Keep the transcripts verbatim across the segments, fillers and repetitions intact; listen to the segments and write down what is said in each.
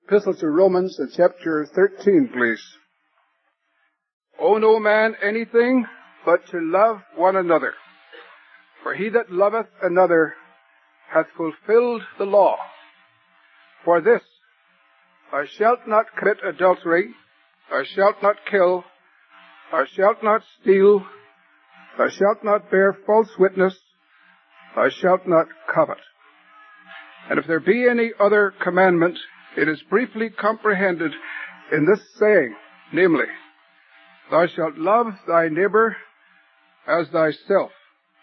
Epistle to Romans, chapter thirteen, please. Owe no man anything but to love one another. For he that loveth another hath fulfilled the law. For this, thou shalt not commit adultery, thou shalt not kill, thou shalt not steal, thou shalt not bear false witness, thou shalt not covet. And if there be any other commandment, it is briefly comprehended in this saying, namely, thou shalt love thy neighbor as thyself.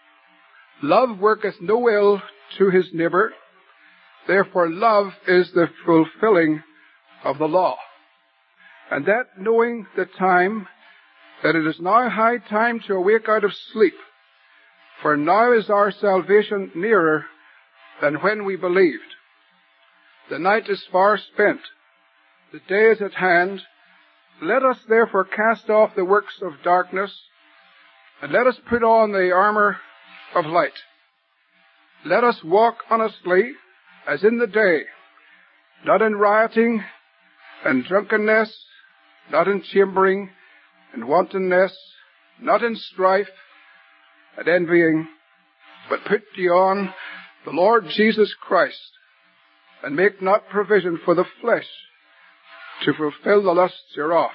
Love worketh no ill to his neighbor, therefore love is the fulfilling of the law. And that knowing the time, that it is now high time to awake out of sleep, for now is our salvation nearer than when we believed. The night is far spent, the day is at hand. Let us therefore cast off the works of darkness, and let us put on the armor of light. Let us walk honestly as in the day, not in rioting and drunkenness, not in chambering and wantonness, not in strife and envying, but put ye on the Lord Jesus Christ, and make not provision for the flesh to fulfill the lusts thereof.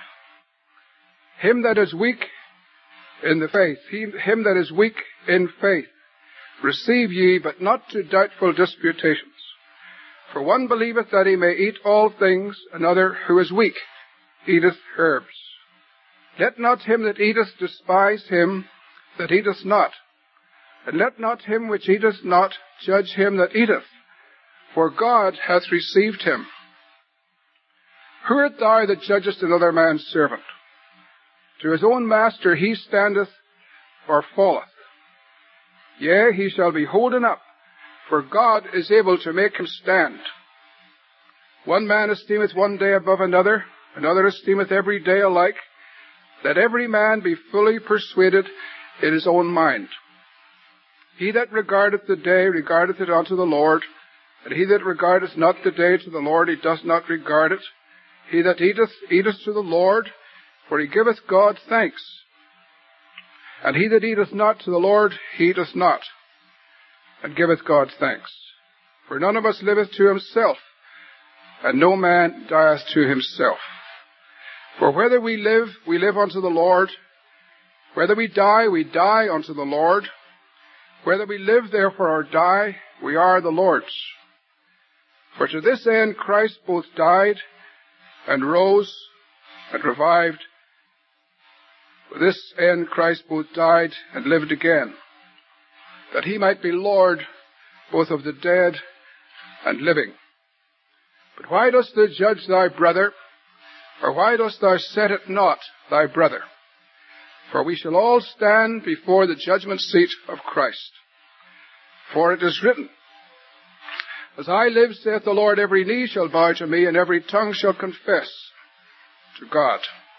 Him that is weak in the faith, he, him that is weak in faith, receive ye, but not to doubtful disputations. For one believeth that he may eat all things, another who is weak eateth herbs. Let not him that eateth despise him that eateth not, and let not him which eateth not judge him that eateth, for God hath received him. Who art thou that judgest another man's servant? To his own master he standeth or falleth. Yea, he shall be holden up, for God is able to make him stand. One man esteemeth one day above another, another esteemeth every day alike. Let every man be fully persuaded in his own mind. He that regardeth the day regardeth it unto the Lord, and he that regardeth not the day to the Lord, he does not regard it. He that eateth, eateth to the Lord, for he giveth God thanks. And he that eateth not to the Lord, he eateth not, and giveth God thanks. For none of us liveth to himself, and no man dieth to himself. For whether we live, we live unto the Lord. Whether we die, we die unto the Lord. Whether we live, therefore, or die, we are the Lord's. For to this end Christ both died and rose and revived. For this end Christ both died and lived again, that he might be Lord both of the dead and living. But why dost thou judge thy brother? Or why dost thou set at naught thy brother? For we shall all stand before the judgment seat of Christ. For it is written, As I live, saith the Lord, every knee shall bow to me, and every tongue shall confess to God.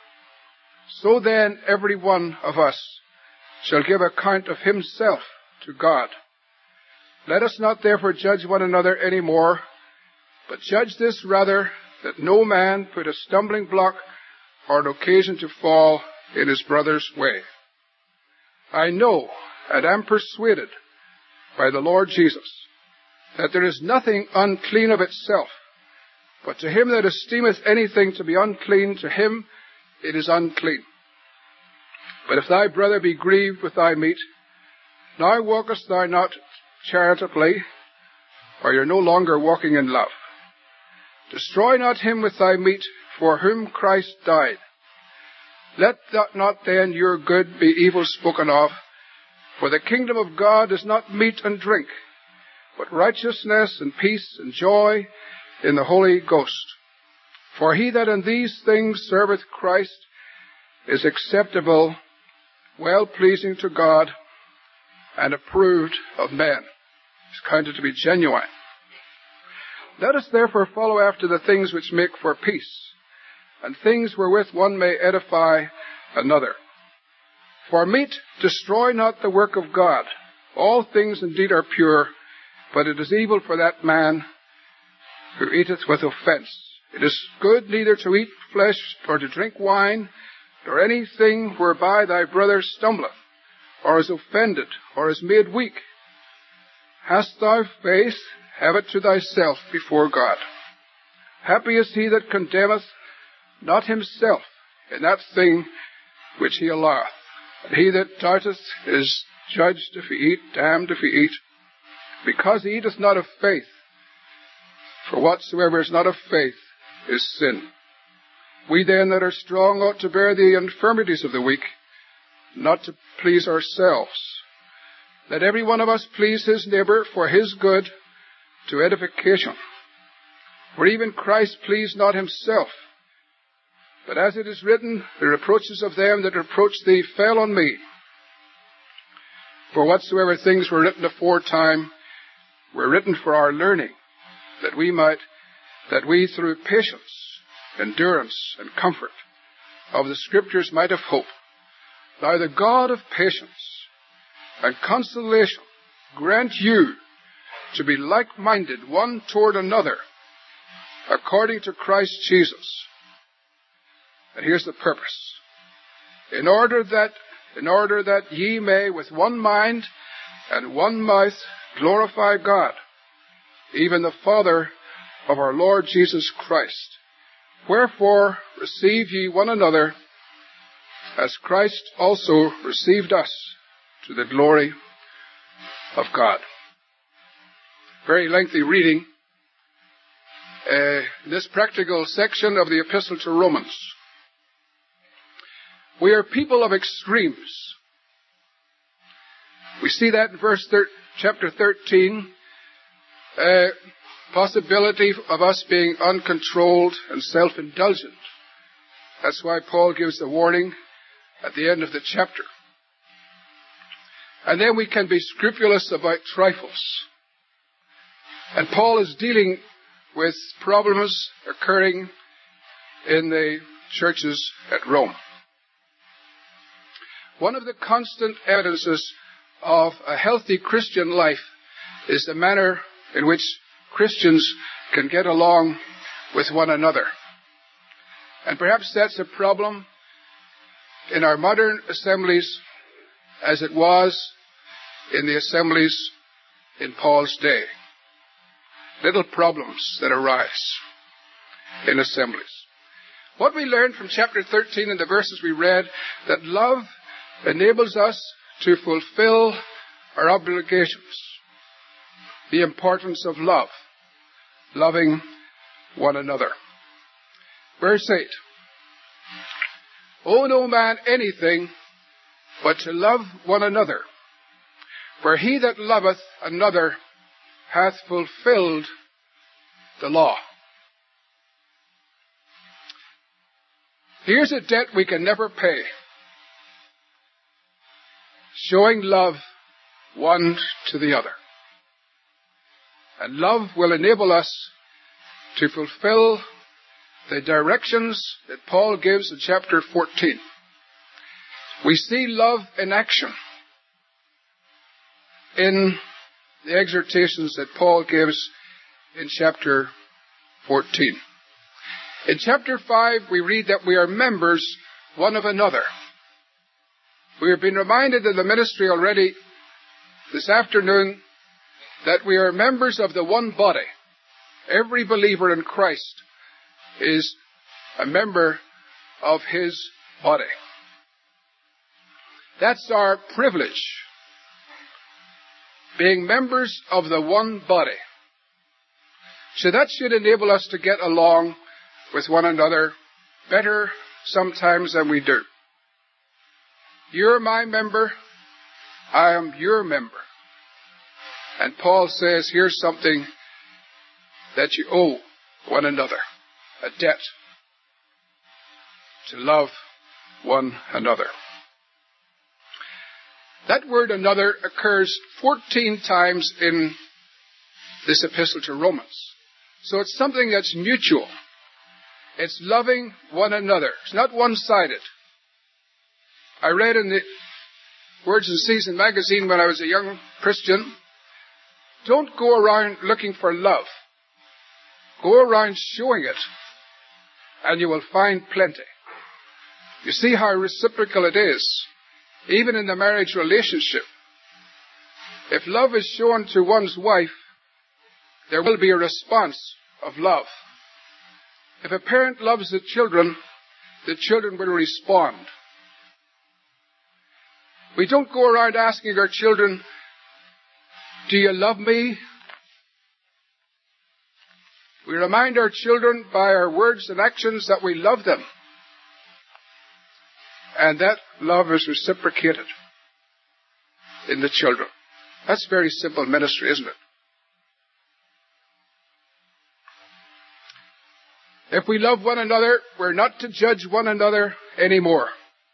So then every one of us shall give account of himself to God. Let us not therefore judge one another any more, but judge this rather, that no man put a stumbling block or an occasion to fall in his brother's way. I know and am persuaded by the Lord Jesus that there is nothing unclean of itself, but to him that esteemeth anything to be unclean, to him it is unclean. But if thy brother be grieved with thy meat, now walkest thou not charitably, or you're no longer walking in love. Destroy not him with thy meat, for whom Christ died. Let that not then your good be evil spoken of, for the kingdom of God is not meat and drink, but righteousness and peace and joy in the Holy Ghost. For he that in these things serveth Christ is acceptable, well-pleasing to God, and approved of men. Is counted to be genuine. Let us therefore follow after the things which make for peace, and things wherewith one may edify another. For meat destroy not the work of God. All things indeed are pure, but it is evil for that man who eateth with offence It is good neither to eat flesh, or to drink wine, nor anything whereby thy brother stumbleth, or is offended, or is made weak. Hast thou faith? Have it to thyself before God. Happy is he that condemneth not himself in that thing which he alloweth. And he that doubteth is judged if he eat, damned if he eat, because he eateth not of faith. For whatsoever is not of faith is sin. We then that are strong ought to bear the infirmities of the weak, not to please ourselves. Let every one of us please his neighbour for his good, to edification. For even Christ pleased not himself, but as it is written, the reproaches of them that reproach thee fell on me. For whatsoever things were written aforetime were written for our learning, that we might, that we through patience, endurance, and comfort of the Scriptures might have hope. Now the God of patience and consolation grant you to be like-minded one toward another, according to Christ Jesus. And here's the purpose. In order that, in order that ye may with one mind and one mouth glorify God, even the Father of our Lord Jesus Christ. Wherefore receive ye one another, as Christ also received us, to the glory of God. Very lengthy reading. Uh, this practical section of the Epistle to Romans. We are people of extremes. We see that in verse thir- chapter thirteen. Uh, possibility of us being uncontrolled and self-indulgent. That's why Paul gives the warning at the end of the chapter. And then we can be scrupulous about trifles. And Paul is dealing with problems occurring in the churches at Rome. One of the constant evidences of a healthy Christian life is the manner in which Christians can get along with one another. And perhaps that's a problem in our modern assemblies as it was in the assemblies in Paul's day. Little problems that arise in assemblies. What we learned from chapter thirteen in the verses we read, that love enables us to fulfill our obligations. The importance of love. Loving one another. Verse eight. Owe no man anything but to love one another. For he that loveth another hath fulfilled the law. Here's a debt we can never pay. Showing love one to the other. And love will enable us to fulfill the directions that Paul gives in chapter fourteen. We see love in action in the exhortations that Paul gives in chapter fourteen. In chapter five, we read that we are members one of another. We have been reminded in the ministry already this afternoon that we are members of the one body. Every believer in Christ is a member of his body. That's our privilege. Being members of the one body. So that should enable us to get along with one another better sometimes than we do. You're my member. I am your member. And Paul says, here's something that you owe one another. A debt. To love one another. That word another occurs fourteen times in this epistle to Romans. So it's something that's mutual. It's loving one another. It's not one-sided. I read in the Words and Season magazine when I was a young Christian, don't go around looking for love. Go around showing it and you will find plenty. You see how reciprocal it is, even in the marriage relationship. If love is shown to one's wife, there will be a response of love. If a parent loves the children, the children will respond. We don't go around asking our children, do you love me? We remind our children by our words and actions that we love them. And that love is reciprocated in the children. That's very simple ministry, isn't it? If we love one another, we're not to judge one another anymore.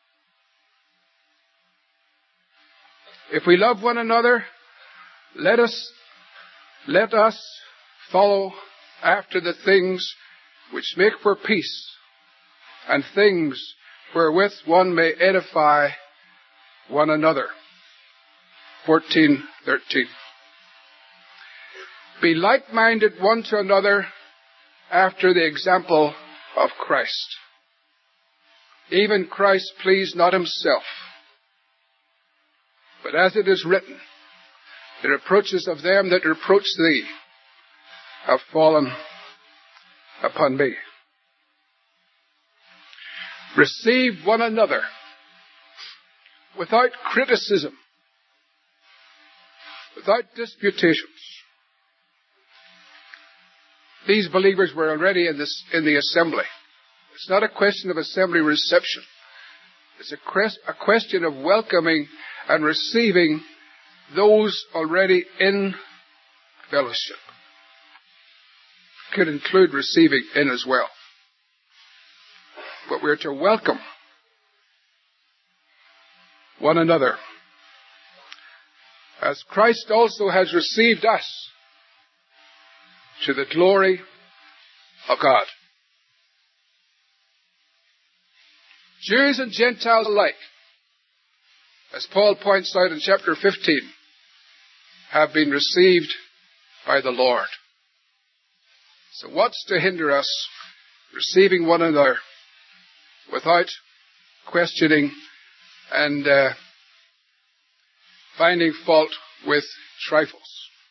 If we love one another, let us, let us follow after the things which make for peace, and things wherewith one may edify one another. fourteen thirteen. Be like-minded one to another after the example of Christ. Even Christ pleased not himself, but as it is written, the reproaches of them that reproach thee have fallen upon me. Receive one another without criticism, without disputations. These believers were already in, this, in the assembly. It's not a question of assembly reception. It's a, quest, a question of welcoming and receiving those already in fellowship. Could include receiving in as well. But we're to welcome one another, as Christ also has received us to the glory of God. Jews and Gentiles alike, as Paul points out in chapter fifteen, have been received by the Lord. So what's to hinder us receiving one another without questioning and uh, finding fault with trifles?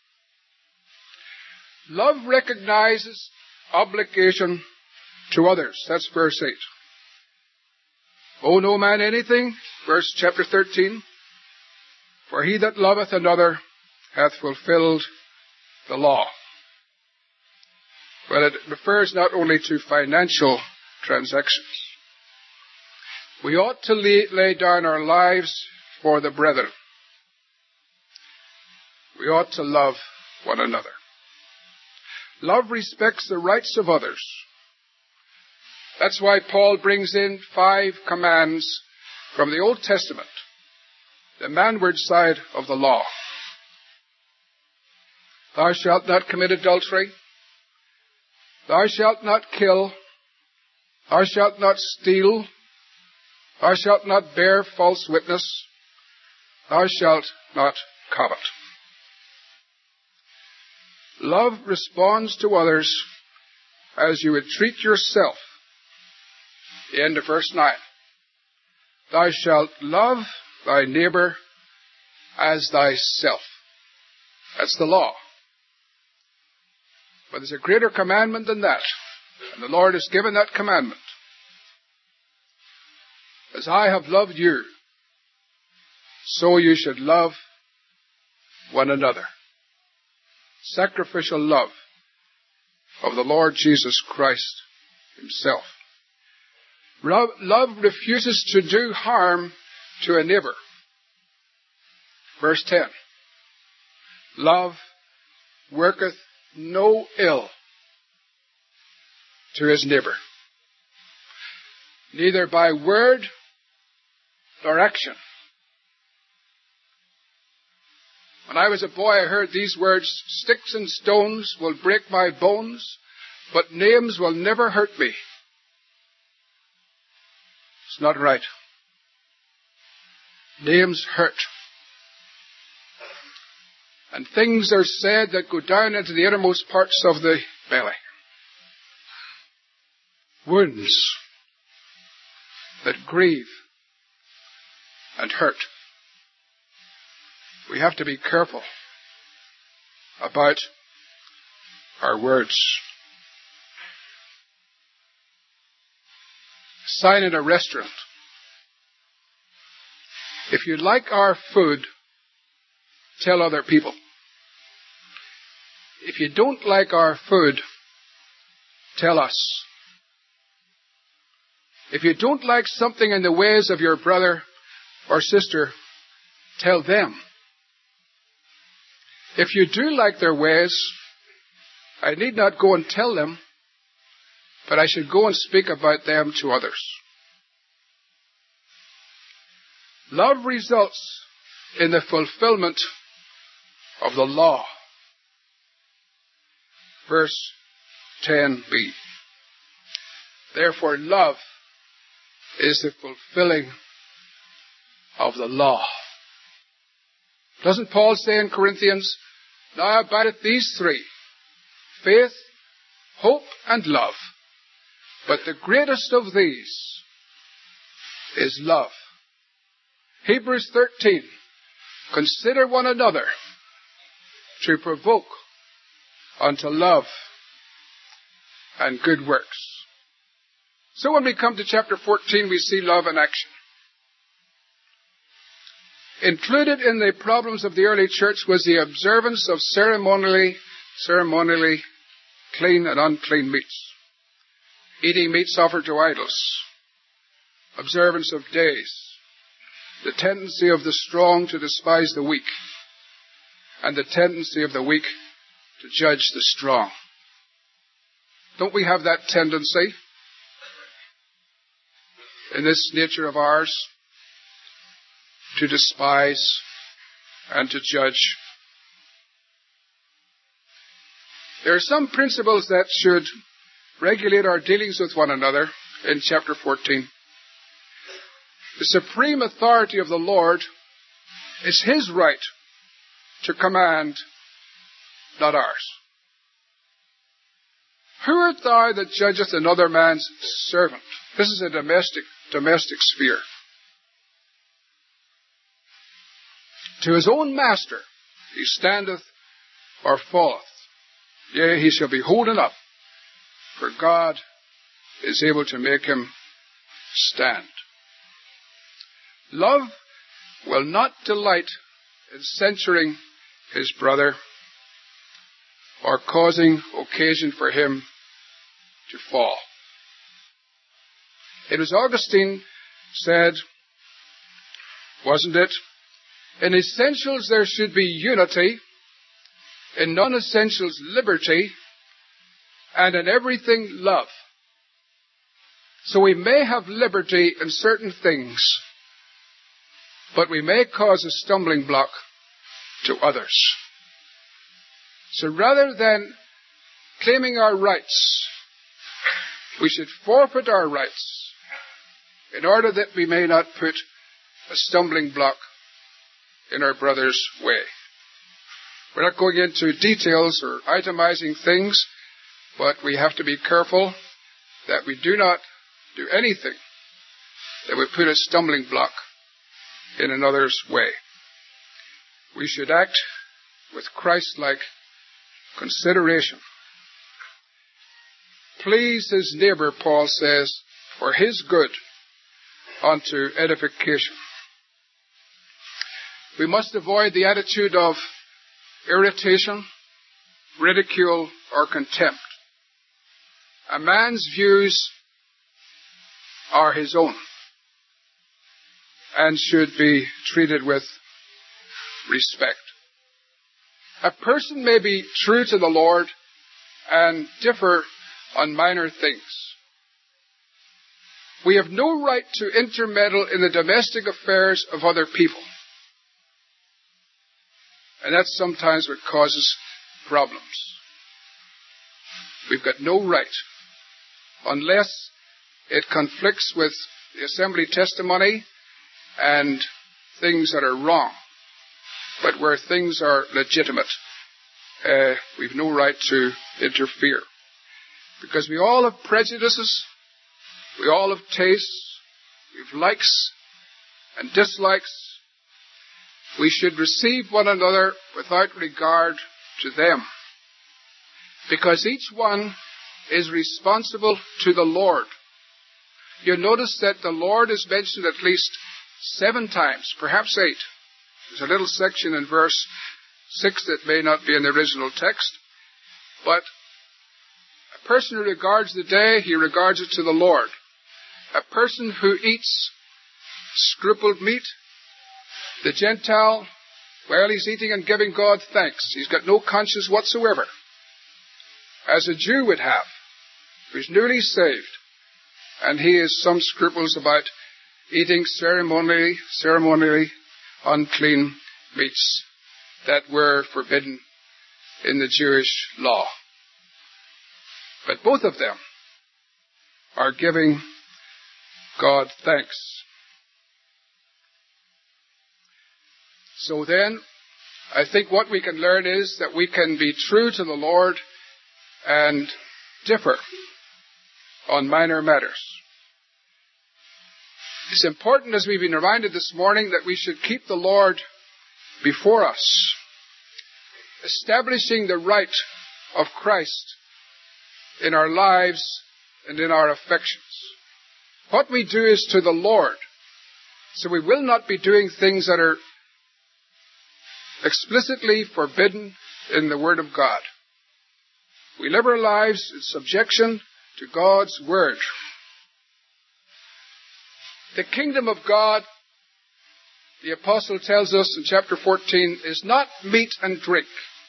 Love recognizes obligation to others. That's verse eight. Owe no man anything, verse chapter thirteen. For he that loveth another hath fulfilled the law. Well, it refers not only to financial transactions. We ought to lay, lay down our lives for the brethren. We ought to love one another. Love respects the rights of others. That's why Paul brings in five commands from the Old Testament, the manward side of the law. Thou shalt not commit adultery. Thou shalt not kill. Thou shalt not steal. Thou shalt not bear false witness. Thou shalt not covet. Love responds to others as you would treat yourself. The end of verse nine. Thou shalt love thy neighbor as thyself. That's the law. But there's a greater commandment than that. And the Lord has given that commandment. As I have loved you, so you should love one another. Sacrificial love of the Lord Jesus Christ himself. Love, love refuses to do harm to a neighbor. Verse ten. Love worketh no ill to his neighbor, neither by word nor action. When I was a boy, I heard these words, sticks and stones will break my bones, but names will never hurt me. It's not right. Names hurt. And things are said that go down into the innermost parts of the belly. wounds that grieve and hurt. We have to be careful about our words. Sign in a restaurant. If you like our food, tell other people. If you don't like our food, tell us. If you don't like something in the ways of your brother or sister, tell them. If you do like their ways, I need not go and tell them, but I should go and speak about them to others. Love results in the fulfillment of the law. Verse ten b. Therefore, love is the fulfilling of the law. Doesn't Paul say in Corinthians, now abideth these three, faith, hope, and love. But the greatest of these is love. Hebrews thirteen, consider one another to provoke unto love and good works. So when we come to chapter fourteen, we see love in action. Included in the problems of the early church was the observance of ceremonially, ceremonially clean and unclean meats. Eating meats offered to idols. Observance of days. The tendency of the strong to despise the weak. And the tendency of the weak to judge the strong. Don't we have that tendency in this nature of ours? To despise and to judge. There are some principles that should regulate our dealings with one another in chapter fourteen. The supreme authority of the Lord is His right to command, not ours. Who art thou that judgeth another man's servant? This is a domestic, domestic sphere. To his own master he standeth or falleth. Yea, he shall be holden up, for God is able to make him stand. Love will not delight in censuring his brother or causing occasion for him to fall. It was Augustine said, wasn't it? In essentials there should be unity, in non-essentials liberty, and in everything love. So we may have liberty in certain things, but we may cause a stumbling block to others. So rather than claiming our rights, we should forfeit our rights in order that we may not put a stumbling block in our brother's way. We're not going into details or itemizing things, but we have to be careful that we do not do anything that would put a stumbling block in another's way. We should act with Christ-like consideration. Please his neighbor, Paul says, for his good unto edification. We must avoid the attitude of irritation, ridicule, or contempt. A man's views are his own and should be treated with respect. A person may be true to the Lord and differ on minor things. We have no right to intermeddle in the domestic affairs of other people. And that's sometimes what causes problems. We've got no right, unless it conflicts with the assembly testimony and things that are wrong. But where things are legitimate, uh, we've no right to interfere. Because we all have prejudices, We all have tastes. We have likes and dislikes. We should receive one another without regard to them, because each one is responsible to the Lord. You notice that the Lord is mentioned at least seven times, perhaps eight. There's a little section in verse six that may not be in the original text, but a person who regards the day, he regards it to the Lord. A person who eats scrupled meat, the Gentile, well, he's eating and giving God thanks. He's got no conscience whatsoever, as a Jew would have, who's newly saved, and he has some scruples about eating ceremonially, ceremonially unclean meats that were forbidden in the Jewish law. But both of them are giving God thanks. So then, I think what we can learn is that we can be true to the Lord and differ on minor matters. It's important, as we've been reminded this morning, that we should keep the Lord before us, establishing the right of Christ in our lives and in our affections. What we do is to the Lord. So we will not be doing things that are explicitly forbidden in the Word of God. We live our lives in subjection to God's Word. The kingdom of God, the apostle tells us in chapter fourteen, is not meat and drink,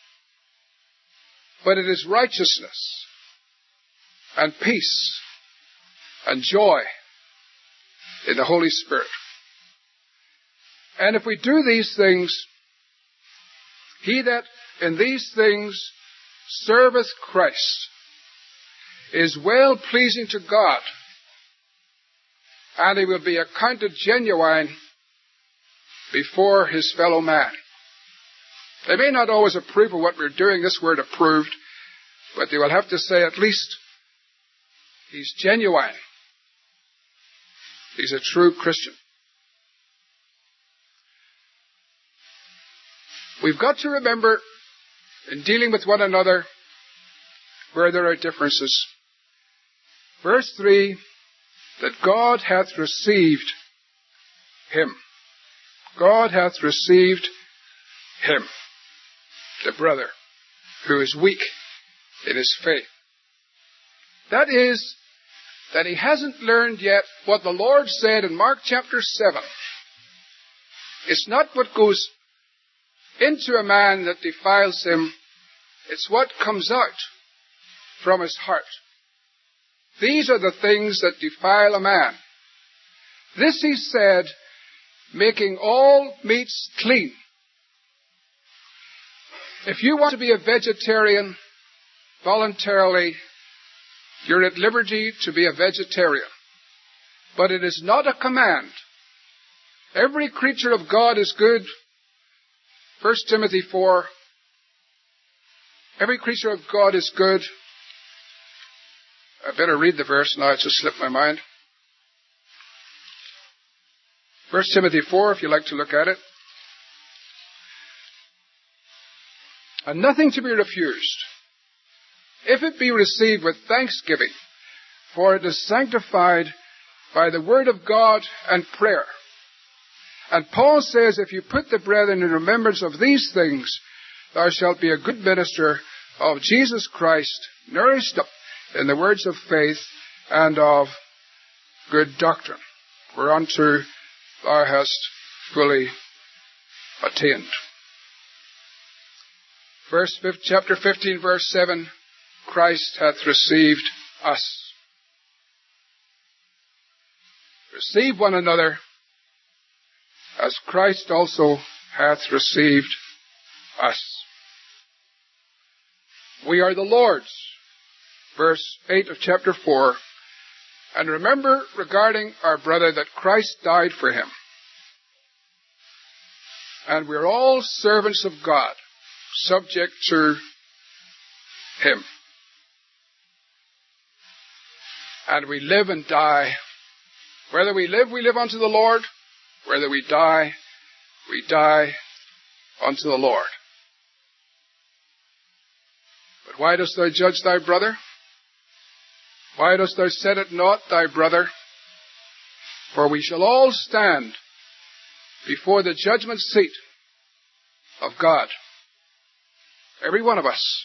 but it is righteousness and peace and joy in the Holy Spirit. And if we do these things, he that in these things serveth Christ is well pleasing to God, and he will be accounted genuine before his fellow man. They may not always approve of what we're doing, this word approved, but they will have to say at least he's genuine. He's a true Christian. We've got to remember, in dealing with one another, where there are differences. Verse three, that God hath received him. God hath received him, the brother, who is weak in his faith. That is, that he hasn't learned yet what the Lord said in Mark chapter seven. It's not what goes into a man that defiles him, it's what comes out from his heart. These are the things that defile a man. This he said, making all meats clean. If you want to be a vegetarian voluntarily, you're at liberty to be a vegetarian. But it is not a command. Every creature of God is good. First Timothy four. Every creature of God is good. I better read the verse now, it's just slipped my mind. First Timothy four, if you like to look at it. And nothing to be refused, if it be received with thanksgiving, for it is sanctified by the word of God and prayer. And Paul says, if you put the brethren in remembrance of these things, thou shalt be a good minister of Jesus Christ, nourished up in the words of faith and of good doctrine, whereunto thou hast fully attained. Verse chapter fifteen, verse seven, Christ hath received us. Receive one another, as Christ also hath received us. We are the Lord's. Verse eight of chapter four. And remember regarding our brother that Christ died for him. And we're all servants of God, subject to him. And we live and die. Whether we live, we live unto the Lord. Whether we die, we die unto the Lord. But why dost thou judge thy brother? Why dost thou set at naught thy brother? For we shall all stand before the judgment seat of God. Every one of us.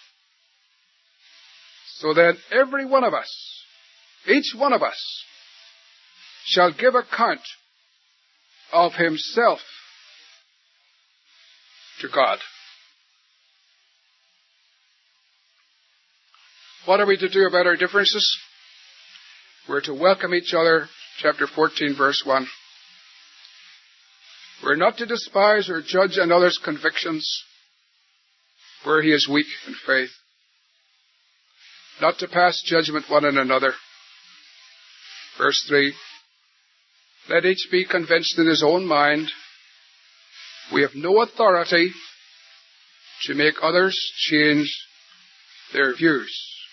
So then every one of us, each one of us, shall give account of himself to God. What are we to do about our differences? We're to welcome each other, chapter fourteen, verse one. We're not to despise or judge another's convictions where he is weak in faith. Not to pass judgment one on another. Verse three. Let each be convinced in his own mind. We have no authority to make others change their views.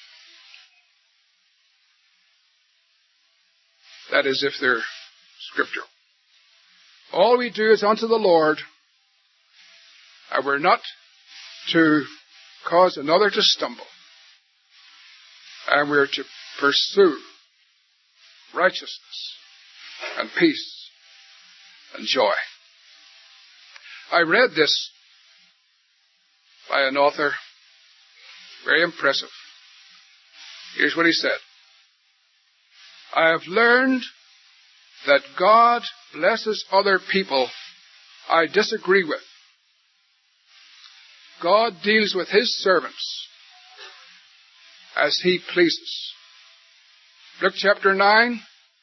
That is, if they're scriptural. All we do is unto the Lord, and we're not to cause another to stumble. And we're to pursue righteousness and peace and joy. I read this by an author, very impressive. Here's what he said. I have learned that God blesses other people I disagree with. God deals with his servants as he pleases. Luke chapter nine.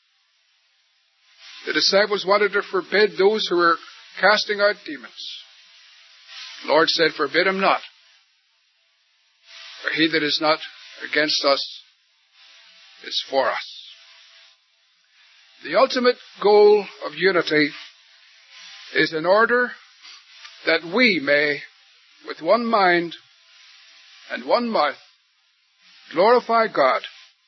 The disciples wanted to forbid those who were casting out demons. The Lord said, forbid him not. For he that is not against us is for us. The ultimate goal of unity is in order that we may, with one mind and one mouth, glorify God,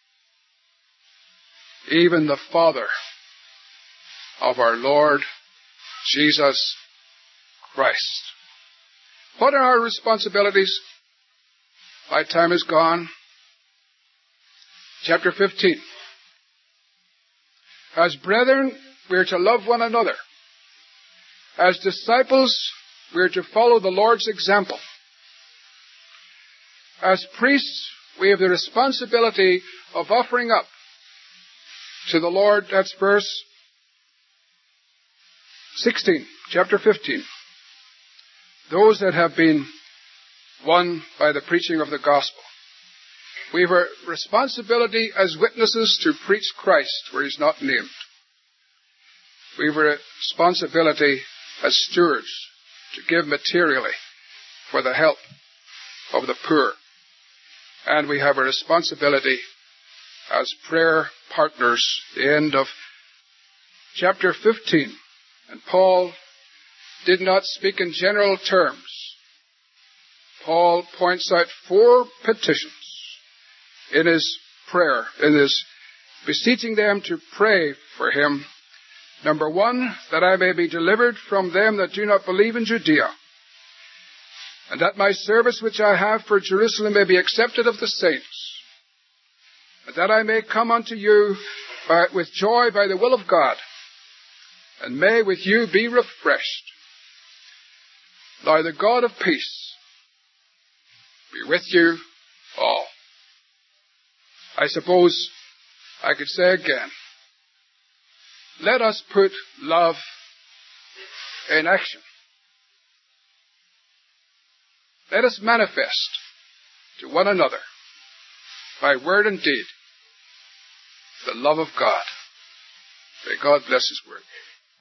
even the Father of our Lord Jesus Christ. What are our responsibilities? My time is gone. Chapter fifteen. As brethren, we are to love one another. As disciples, we are to follow the Lord's example. As priests, we have the responsibility of offering up to the Lord. That's verse sixteen, chapter fifteen. Those that have been won by the preaching of the gospel. We have a responsibility as witnesses to preach Christ where he's not named. We have a responsibility as stewards to give materially for the help of the poor. And we have a responsibility as prayer partners. The end of chapter fifteen. And Paul did not speak in general terms. Paul points out four petitions in his prayer, in his beseeching them to pray for him. Number one, that I may be delivered from them that do not believe in Judea, and that my service which I have for Jerusalem may be accepted of the saints, and that I may come unto you by, with joy by the will of God, and may with you be refreshed. Now the God of peace be with you all. I suppose I could say again, let us put love in action. Let us manifest to one another by word and deed the love of God. May God bless his word.